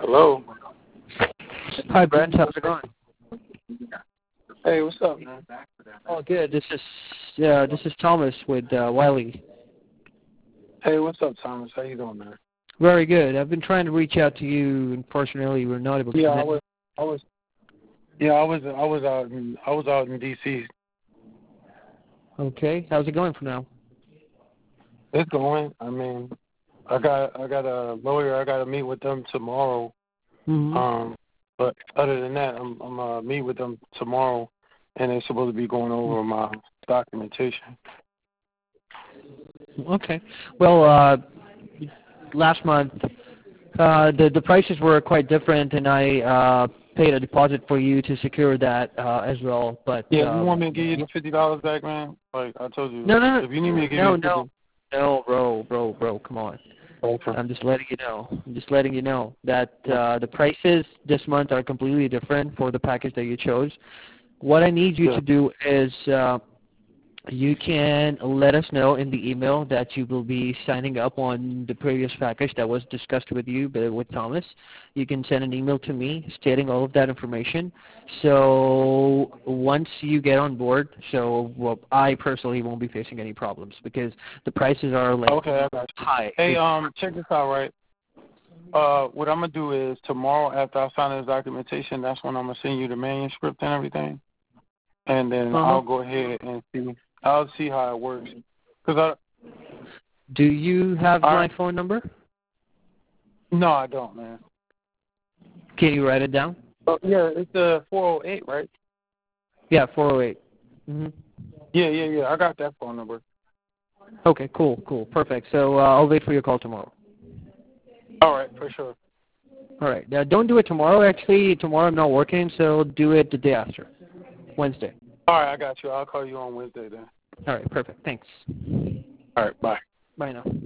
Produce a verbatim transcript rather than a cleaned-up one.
Hello. Hi, Brent. How's it going? Hey, what's up, man? Oh, good. This is uh, this is Thomas with uh, Wiley. Hey, what's up, Thomas? How you doing, man? Very good. I've been trying to reach out to you. Unfortunately, we're not able to. Yeah, I connect. was, I was, yeah, I was, I was out in, I was out in D C. Okay. How's it going for now? It's going. I mean, I got, I got a lawyer. I got to meet with them tomorrow. Mm-hmm. Um, but other than that, I'm, I'm uh, meet with them tomorrow, and they're supposed to be going over my documentation. Okay. Well, uh, last month uh, the the prices were quite different, and I uh, paid a deposit for you to secure that uh, as well. But Yeah, you uh, want me to give you the fifty dollars back, man? Like I told you, no, no, if you need me to give no, you the no, fifty, no, bro, bro, bro. Come on. okay. I'm just letting you know. I'm just letting you know that uh, the prices this month are completely different for the package that you chose. What I need you Yeah. to do is uh, you can let us know in the email that you will be signing up on the previous package that was discussed with you uh, with Thomas. You can send an email to me stating all of that information. So once you get on board, so well, I personally won't be facing any problems because the prices are like Okay, I got you. high. Hey, um, check this out, right? Uh, what I'm gonna do is tomorrow after I sign this documentation, that's when I'm gonna send you the manuscript and everything, and then Uh-huh. I'll go ahead and see. I'll see how it works. Cause I, Do you have I my phone number? no, I don't, man. Can you write it down? Oh yeah, it's the four oh eight, right? Yeah, four oh eight. Mm-hmm. Yeah, yeah, yeah. I got that phone number. Okay, cool, cool, perfect. So uh, I'll wait for your call tomorrow. All right, for sure. All right. Now, don't do it tomorrow. Actually, tomorrow I'm not working, so do it the day after, Wednesday. All right, I got you. I'll call you on Wednesday then. All right, perfect. Thanks. All right, bye. Bye now.